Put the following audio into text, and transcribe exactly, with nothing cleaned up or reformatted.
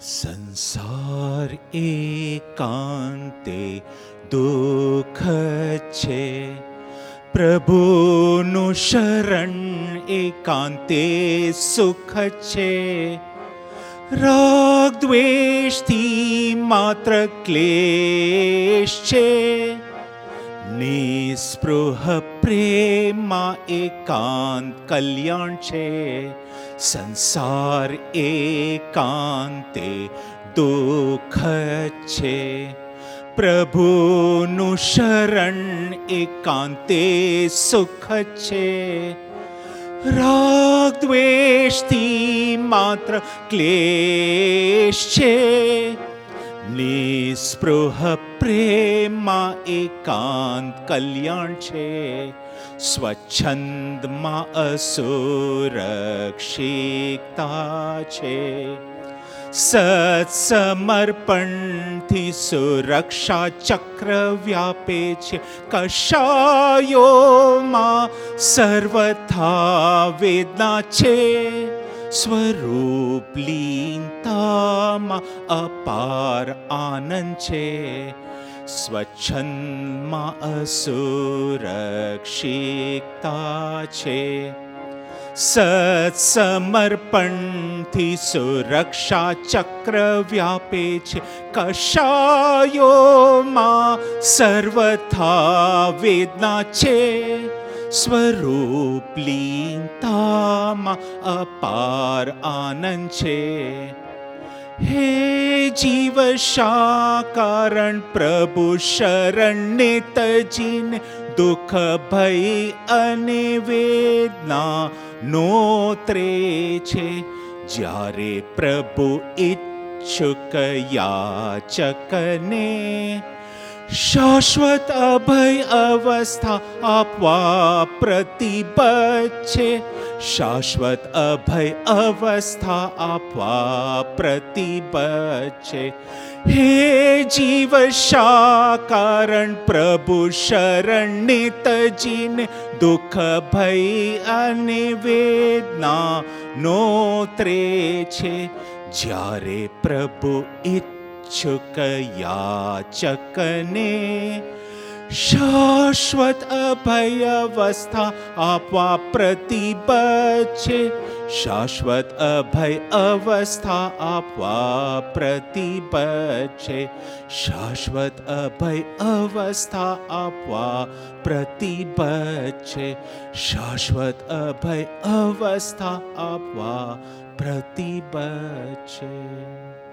સંસાર એકાંતે દુઃખ છે, પ્રભુનું શરણ એકાંતે સુખ છે. રાગ દ્વેષથી માત્ર ક્લેશ છે, નિસ્પૃહ પ્રેમમાં એકાંત કલ્યાણ છે. સંસાર એકાંતે દુઃખ છે, પ્રભુનું શરણ એકાંતે સુખ છે. રાગ દ્વેષથી માત્ર ક્લેશ છે, નિસ્પૃહ પ્રેમમાં એકાંત કલ્યાણ છે. સ્વચ્છંદમાં અસુરક્ષિતતા છે, સત્સમર્પણથી સુરક્ષા ચક્ર વ્યાપે છે. કશાયોમાં સર્વથા વેદના છે, સ્વરૂપ લીનતામાં અપાર આનંદ છે. સ્વચ્છંદમાં અસુરક્ષિતતા છે, સત્સમર્પણથી સુરક્ષા ચક્ર વ્યાપે છે. કશાયોમાં સર્વથા વેદના છે, સ્વરૂપ લીનતામાં અપાર આનંદ છે. હે જીવ શા કારણ પ્રભુ શરણને તજીને દુઃખ ભય અને વેદના નોતરે છે. જ્યારે પ્રભુ ઈચ્છુક યાચકને શાશ્વત અભય અવસ્થા આપવા પ્રતિબદ્ધ છે. શાશ્વત અભય અવસ્થા આપવા પ્રતિબદ્ધ છે. હે જીવ શા કારણ પ્રભુ શરણને તજીને દુઃખ ભય અને વેદના નોતરે છે. જ્યારે પ્રભુ ઈચ્છુક યાચકને શાશ્વત અભય અવસ્થા આપવા પ્રતિબદ્ધ છે. શાશ્વત અભય અવસ્થા આપવા પ્રતિબદ્ધ છે. શાશ્વત અભય અવસ્થા આપવા પ્રતિબદ્ધ છે. શાશ્વત અભય અવસ્થા આપવા પ્રતિબદ્ધ છે.